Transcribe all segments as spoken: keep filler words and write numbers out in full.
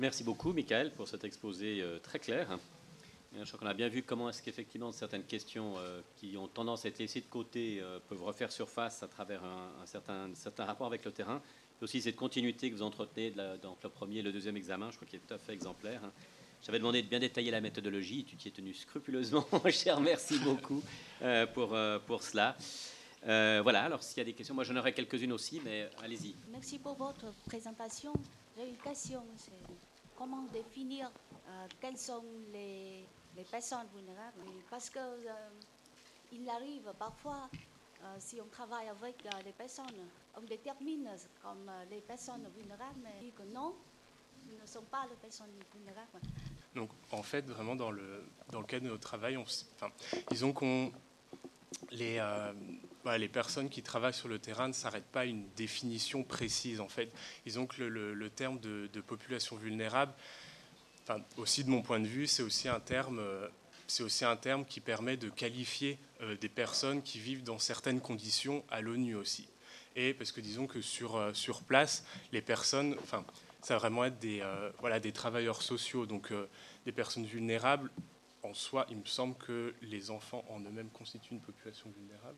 Merci beaucoup, Michael, pour cet exposé euh, très clair. Je crois qu'on a bien vu comment est-ce qu'effectivement certaines questions euh, qui ont tendance à être laissées de côté euh, peuvent refaire surface à travers un, un, certain, un certain rapport avec le terrain. Et aussi cette continuité que vous entretenez de la, dans le premier et le deuxième examen, je crois qu'il est tout à fait exemplaire. J'avais demandé de bien détailler la méthodologie, tu t'y es tenu scrupuleusement, cher, merci beaucoup euh, pour, euh, pour cela. Euh, voilà, alors s'il y a des questions, moi j'en aurais quelques-unes aussi, mais allez-y. Merci pour votre présentation. J'ai une question, c'est comment définir euh, quelles sont les, les personnes vulnérables? Parce qu'il euh, arrive parfois, euh, si on travaille avec euh, les personnes, on détermine comme euh, les personnes vulnérables, mais on dit que non, ils ne sont pas les personnes vulnérables. Donc en fait, vraiment dans le, dans le cadre de notre travail, on, enfin, disons qu'on les, euh, voilà, les personnes qui travaillent sur le terrain ne s'arrêtent pas à une définition précise. En fait, disons que le, le, le terme de, de population vulnérable, enfin, aussi de mon point de vue, c'est aussi un terme, euh, c'est aussi un terme qui permet de qualifier euh, des personnes qui vivent dans certaines conditions à l'ONU aussi. Et parce que disons que sur, euh, sur place, les personnes, enfin, ça va vraiment être des, euh, voilà, des travailleurs sociaux, donc euh, des personnes vulnérables. En soi, il me semble que les enfants en eux-mêmes constituent une population vulnérable.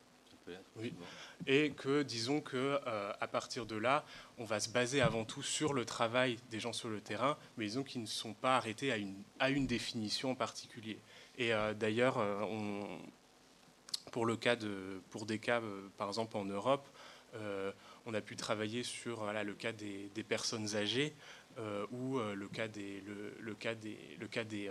Oui. Et que, disons que euh, à partir de là, on va se baser avant tout sur le travail des gens sur le terrain, mais disons qu'ils ne sont pas arrêtés à une, à une définition en particulier. Et euh, d'ailleurs, euh, on, pour, le cas de, pour des cas, euh, par exemple en Europe, euh, on a pu travailler sur voilà, le cas des, des personnes âgées euh, ou euh, le cas des, le, le cas des, le cas des, euh,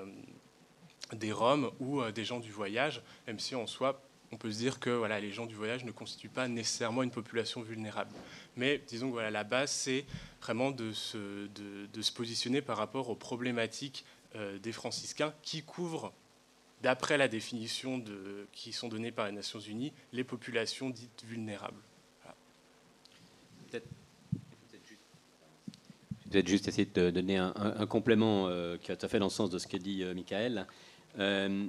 des Roms ou euh, des gens du voyage, même si en soi, on peut se dire que voilà, les gens du voyage ne constituent pas nécessairement une population vulnérable. Mais disons que voilà, la base, c'est vraiment de se, de, de se positionner par rapport aux problématiques euh, des franciscains qui couvrent, d'après la définition de, qui sont données par les Nations Unies, les populations dites vulnérables. Voilà. Peut-être peut-être juste essayer de donner un, un, un complément euh, qui va tout à fait dans le sens de ce qu'a dit euh, Michael. Euh,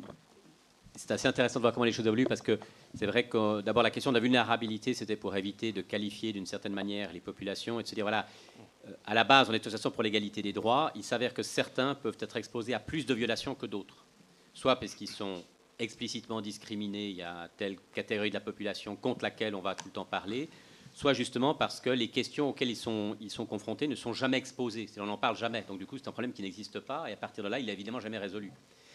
c'est assez intéressant de voir comment les choses évoluent parce que c'est vrai que d'abord la question de la vulnérabilité, c'était pour éviter de qualifier d'une certaine manière les populations et de se dire voilà, euh, à la base on est de toute façon pour l'égalité des droits. Il s'avère que certains peuvent être exposés à plus de violations que d'autres, soit parce qu'ils sont explicitement discriminés, il y a telle catégorie de la population contre laquelle on va tout le temps parler, soit justement parce que les questions auxquelles ils sont, ils sont confrontés ne sont jamais exposées. On n'en parle jamais. Donc du coup, c'est un problème qui n'existe pas. Et à partir de là, il n'est évidemment jamais résolu.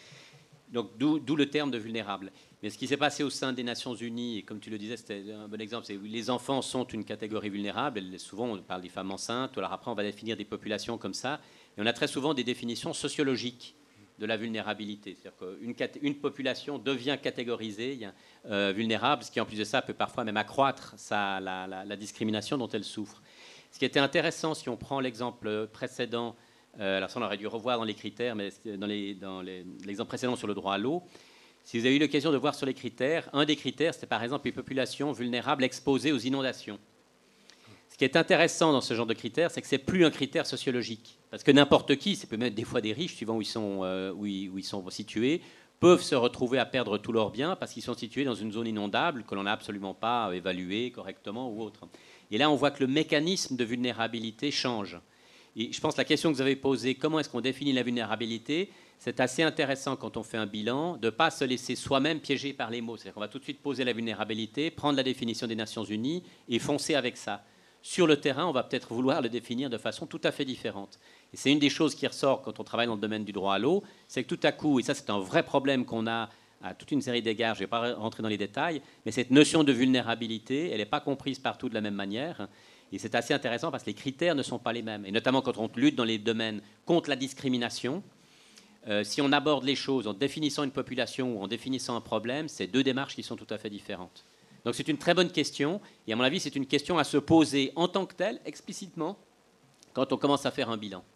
Donc d'où, d'où le terme de vulnérable. Mais ce qui s'est passé au sein des Nations Unies, et comme tu le disais, c'était un bon exemple, c'est que les enfants sont une catégorie vulnérable. Souvent, on parle des femmes enceintes. Alors après, on va définir des populations comme ça. Et on a très souvent des définitions sociologiques de la vulnérabilité. C'est-à-dire qu'une une population devient catégorisée euh, vulnérable, ce qui en plus de ça peut parfois même accroître sa, la, la, la discrimination dont elle souffre. Ce qui était intéressant, si on prend l'exemple précédent, euh, alors ça on aurait dû revoir dans les critères, mais dans, les, dans les, l'exemple précédent sur le droit à l'eau, si vous avez eu l'occasion de voir sur les critères, un des critères c'était par exemple les populations vulnérables exposées aux inondations. Ce qui est intéressant dans ce genre de critères, c'est que ce n'est plus un critère sociologique. Parce que n'importe qui, c'est peut même des fois des riches, suivant où ils, sont, euh, où, ils, où ils sont situés, peuvent se retrouver à perdre tous leurs biens parce qu'ils sont situés dans une zone inondable que l'on n'a absolument pas évaluée correctement ou autre. Et là, on voit que le mécanisme de vulnérabilité change. Et je pense que la question que vous avez posée, comment est-ce qu'on définit la vulnérabilité, c'est assez intéressant quand on fait un bilan de ne pas se laisser soi-même piéger par les mots. C'est-à-dire qu'on va tout de suite poser la vulnérabilité, prendre la définition des Nations Unies et foncer avec ça. Sur le terrain, on va peut-être vouloir le définir de façon tout à fait différente. Et c'est une des choses qui ressort quand on travaille dans le domaine du droit à l'eau, c'est que tout à coup, et ça c'est un vrai problème qu'on a à toute une série d'égards, je ne vais pas rentrer dans les détails, mais cette notion de vulnérabilité, elle n'est pas comprise partout de la même manière. Et c'est assez intéressant parce que les critères ne sont pas les mêmes. Et notamment quand on lutte dans les domaines contre la discrimination, euh, si on aborde les choses en définissant une population ou en définissant un problème, c'est deux démarches qui sont tout à fait différentes. Donc c'est une très bonne question, et à mon avis, c'est une question à se poser en tant que telle, explicitement, quand on commence à faire un bilan.